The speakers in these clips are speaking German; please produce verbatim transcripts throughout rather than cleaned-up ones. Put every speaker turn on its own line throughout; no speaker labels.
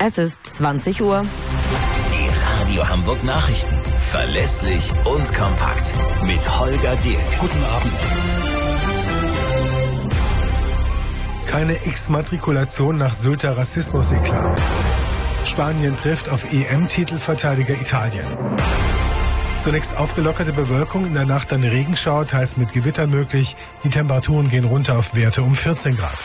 Es ist zwanzig Uhr.
Die Radio Hamburg Nachrichten. Verlässlich und kompakt. Mit Holger Dirk.
Guten Abend. Keine Exmatrikulation nach Sylter Rassismus-Eklat. Spanien trifft auf E M-Titelverteidiger Italien. Zunächst aufgelockerte Bewölkung, in der Nacht dann Regenschauer, teils mit Gewittern möglich. Die Temperaturen gehen runter auf Werte um vierzehn Grad.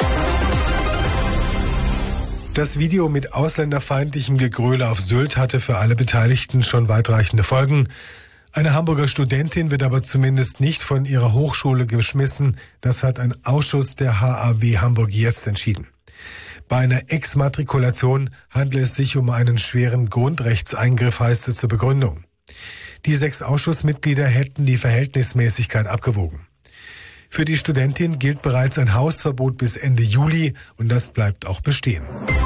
Das Video mit ausländerfeindlichem Gegröle auf Sylt hatte für alle Beteiligten schon weitreichende Folgen. Eine Hamburger Studentin wird aber zumindest nicht von ihrer Hochschule geschmissen. Das hat ein Ausschuss der H A W Hamburg jetzt entschieden. Bei einer Exmatrikulation handelt es sich um einen schweren Grundrechtseingriff, heißt es zur Begründung. Die sechs Ausschussmitglieder hätten die Verhältnismäßigkeit abgewogen. Für die Studentin gilt bereits ein Hausverbot bis Ende Juli und das bleibt auch bestehen.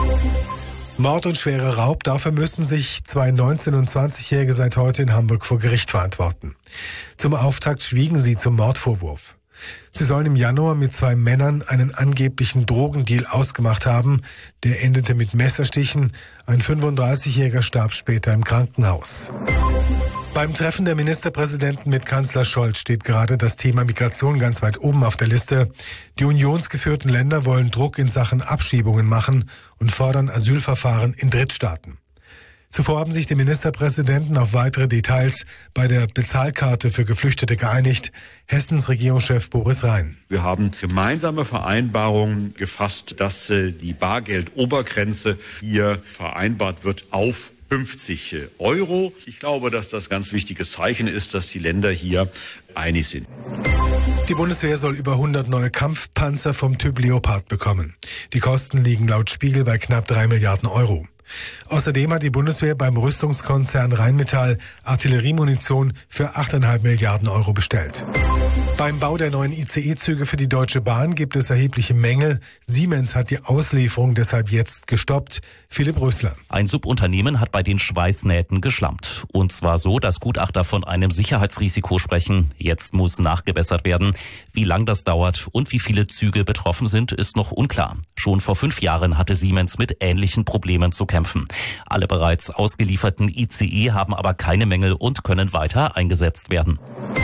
Mord und schwerer Raub, dafür müssen sich zwei neunzehn- und zwanzigjährige seit heute in Hamburg vor Gericht verantworten. Zum Auftakt schwiegen sie zum Mordvorwurf. Sie sollen im Januar mit zwei Männern einen angeblichen Drogendeal ausgemacht haben. Der endete mit Messerstichen. Ein fünfunddreißigjähriger starb später im Krankenhaus. Beim Treffen der Ministerpräsidenten mit Kanzler Scholz steht gerade das Thema Migration ganz weit oben auf der Liste. Die unionsgeführten Länder wollen Druck in Sachen Abschiebungen machen und fordern Asylverfahren in Drittstaaten. Zuvor haben sich die Ministerpräsidenten auf weitere Details bei der Bezahlkarte für Geflüchtete geeinigt. Hessens Regierungschef Boris Rhein.
Wir haben gemeinsame Vereinbarungen gefasst, dass die Bargeldobergrenze hier vereinbart wird auf fünfzig Euro. Ich glaube, dass das ganz wichtiges Zeichen ist, dass die Länder hier einig sind.
Die Bundeswehr soll über hundert neue Kampfpanzer vom Typ Leopard bekommen. Die Kosten liegen laut Spiegel bei knapp drei Milliarden Euro. Außerdem hat die Bundeswehr beim Rüstungskonzern Rheinmetall Artilleriemunition für acht Komma fünf Milliarden Euro bestellt. Beim Bau der neuen I C E-Züge für die Deutsche Bahn gibt es erhebliche Mängel. Siemens hat die Auslieferung deshalb jetzt gestoppt. Philipp Rösler.
Ein Subunternehmen hat bei den Schweißnähten geschlampt. Und zwar so, dass Gutachter von einem Sicherheitsrisiko sprechen. Jetzt muss nachgebessert werden. Wie lang das dauert und wie viele Züge betroffen sind, ist noch unklar. Schon vor fünf Jahren hatte Siemens mit ähnlichen Problemen zu kämpfen. Alle bereits ausgelieferten I C E haben aber keine Mängel und können weiter eingesetzt werden.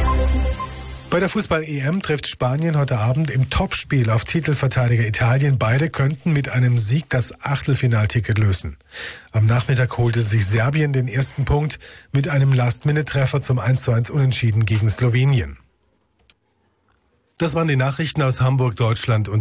Bei der Fußball-E M trifft Spanien heute Abend im Topspiel auf Titelverteidiger Italien. Beide könnten mit einem Sieg das Achtelfinalticket lösen. Am Nachmittag holte sich Serbien den ersten Punkt mit einem Last-Minute-Treffer zum eins zu eins Unentschieden gegen Slowenien. Das waren die Nachrichten aus Hamburg, Deutschland und